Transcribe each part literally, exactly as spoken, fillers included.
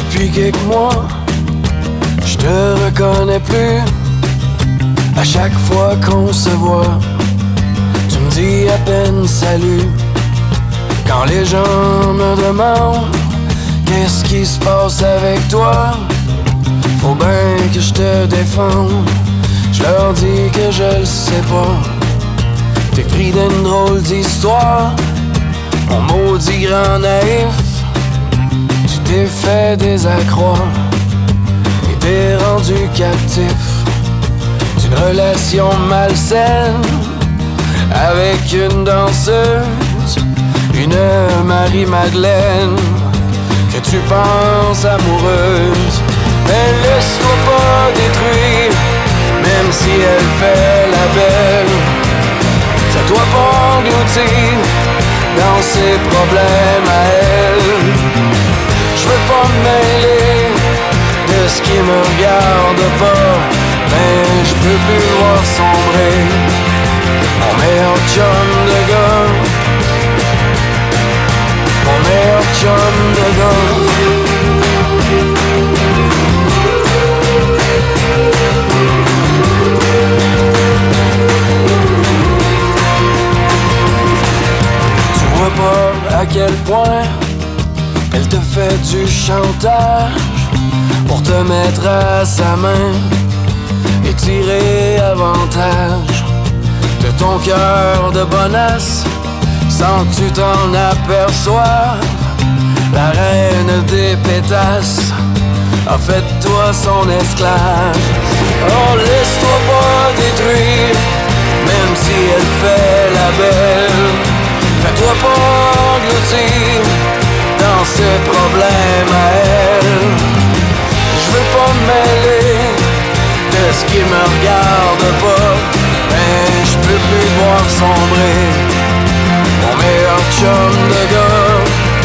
Depuis quelques mois, je te reconnais plus. À chaque fois qu'on se voit, tu me dis à peine salut. Quand les gens me demandent qu'est-ce qui se passe avec toi, faut bien que je te défende. Je leur dis que je le sais pas. T'es pris d'une drôle d'histoire, mon maudit grand naïf. Tu t'es fait des accrocs et t'es rendu captif d'une relation malsaine avec une danseuse, une Marie-Madeleine que tu penses amoureuse. Mais laisse-toi pas détruire, même si elle fait la belle. Fais-toi pas engloutir dans ses problèmes à elle. Je veux pas me mêler de ce qui me regarde pas, mais je peux plus voir sombrer mon meilleur chum de gars, mon meilleur chum de gars. Tu vois pas à quel point elle te fait du chantage pour te mettre à sa main et tirer avantage de ton cœur de bonasse sans que tu t'en aperçoives. La reine des pétasses a fait de toi son esclave. Oh, laisse-toi pas détruire, même si elle fait la belle. Fais-toi pas engloutir dans ses problèmes à elle. Je veux pas me mêler de ce qui me regarde pas, mais je peux plus voir sombrer mon meilleur chum de gars,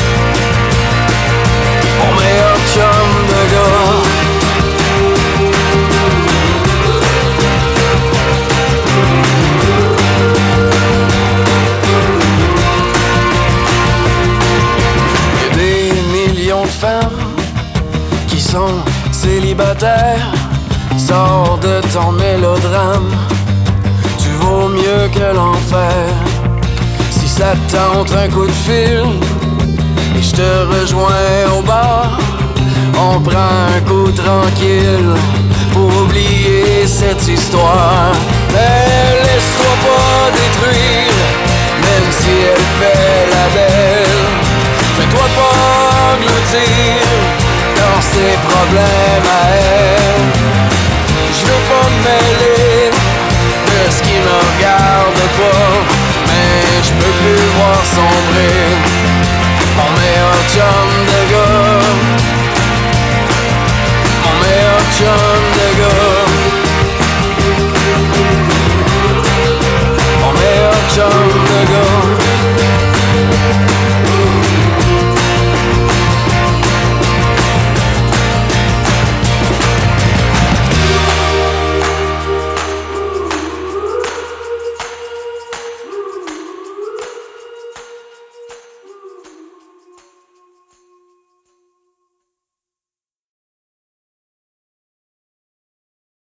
mon meilleur chum de gars. Y'a des millions de femmes qui sont célibataires. Sors de ton mélodrame, tu vaux mieux que l'enfer. Si ça te tente un coup de fil et je te rejoins au bar, on prend un coup tranquille pour oublier cette histoire. Mais laisse-toi pas détruire, même si elle fait la belle. Fais-toi pas engloutir dans ses problèmes à elle. Je veux pas me mêler de ce qui me regarde pas, mais je peux plus voir sombrer mon meilleur chum